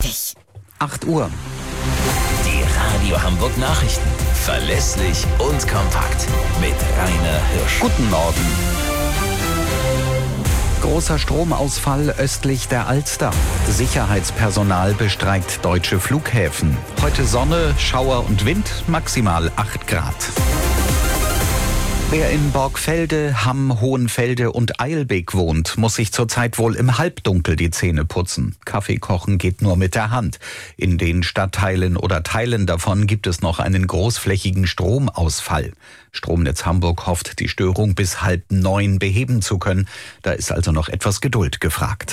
fertig. 8 Uhr. Die Radio Hamburg Nachrichten. Verlässlich und kompakt. Mit Rainer Hirsch. Guten Morgen. Großer Stromausfall östlich der Alster. Sicherheitspersonal bestreikt deutsche Flughäfen. Heute Sonne, Schauer und Wind, maximal 8 Grad. Wer in Borgfelde, Hamm, Hohenfelde und Eilbek wohnt, muss sich zurzeit wohl im Halbdunkel die Zähne putzen. Kaffee kochen geht nur mit der Hand. In den Stadtteilen oder Teilen davon gibt es noch einen großflächigen Stromausfall. Stromnetz Hamburg hofft, die Störung bis 8:30 beheben zu können. Da ist also noch etwas Geduld gefragt.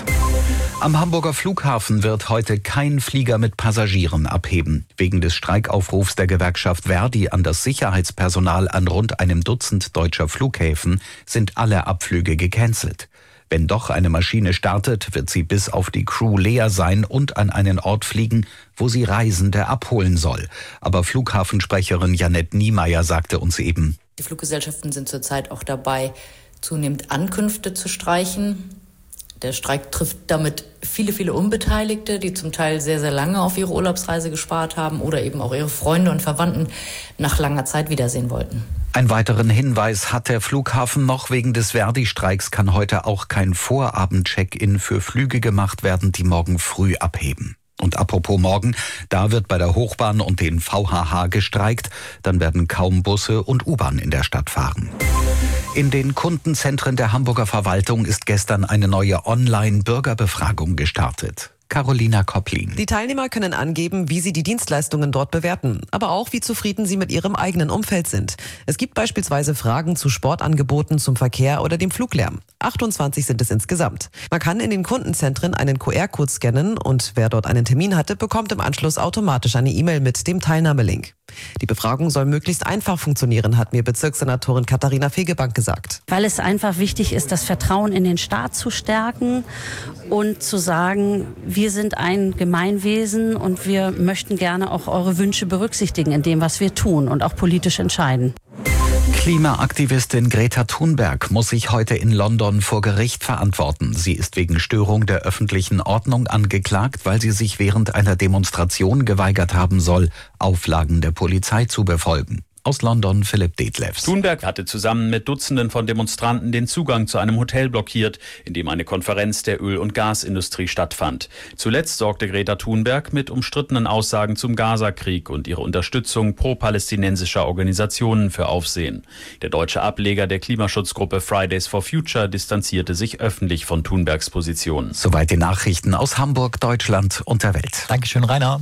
Am Hamburger Flughafen wird heute kein Flieger mit Passagieren abheben. Wegen des Streikaufrufs der Gewerkschaft ver.di an das Sicherheitspersonal an rund einem Dutzend deutscher Flughäfen sind alle Abflüge gecancelt. Wenn doch eine Maschine startet, wird sie bis auf die Crew leer sein und an einen Ort fliegen, wo sie Reisende abholen soll. Aber Flughafensprecherin Janette Niemeyer sagte uns eben: Die Fluggesellschaften sind zurzeit auch dabei, zunehmend Ankünfte zu streichen. Der Streik trifft damit viele Unbeteiligte, die zum Teil sehr, sehr lange auf ihre Urlaubsreise gespart haben oder eben auch ihre Freunde und Verwandten nach langer Zeit wiedersehen wollten. Einen weiteren Hinweis hat der Flughafen noch. Wegen des ver.di-Streiks kann heute auch kein Vorabend-Check-in für Flüge gemacht werden, die morgen früh abheben. Und apropos morgen, da wird bei der Hochbahn und den VHH gestreikt. Dann werden kaum Busse und U-Bahn in der Stadt fahren. In den Kundenzentren der Hamburger Verwaltung ist gestern eine neue Online-Bürgerbefragung gestartet. Carolina Kopplin. Die Teilnehmer können angeben, wie sie die Dienstleistungen dort bewerten, aber auch, wie zufrieden sie mit ihrem eigenen Umfeld sind. Es gibt beispielsweise Fragen zu Sportangeboten, zum Verkehr oder dem Fluglärm. 28 sind es insgesamt. Man kann in den Kundenzentren einen QR-Code scannen und wer dort einen Termin hatte, bekommt im Anschluss automatisch eine E-Mail mit dem Teilnahmelink. Die Befragung soll möglichst einfach funktionieren, hat mir Bezirkssenatorin Katharina Fegebank gesagt. Weil es einfach wichtig ist, das Vertrauen in den Staat zu stärken und zu sagen, wir sind ein Gemeinwesen und wir möchten gerne auch eure Wünsche berücksichtigen in dem, was wir tun und auch politisch entscheiden. Klimaaktivistin Greta Thunberg muss sich heute in London vor Gericht verantworten. Sie ist wegen Störung der öffentlichen Ordnung angeklagt, weil sie sich während einer Demonstration geweigert haben soll, Auflagen der Polizei zu befolgen. Aus London Philipp Detlefs. Thunberg hatte zusammen mit Dutzenden von Demonstranten den Zugang zu einem Hotel blockiert, in dem eine Konferenz der Öl- und Gasindustrie stattfand. Zuletzt sorgte Greta Thunberg mit umstrittenen Aussagen zum Gaza-Krieg und ihre Unterstützung pro-palästinensischer Organisationen für Aufsehen. Der deutsche Ableger der Klimaschutzgruppe Fridays for Future distanzierte sich öffentlich von Thunbergs Position. Soweit die Nachrichten aus Hamburg, Deutschland und der Welt. Dankeschön, Rainer.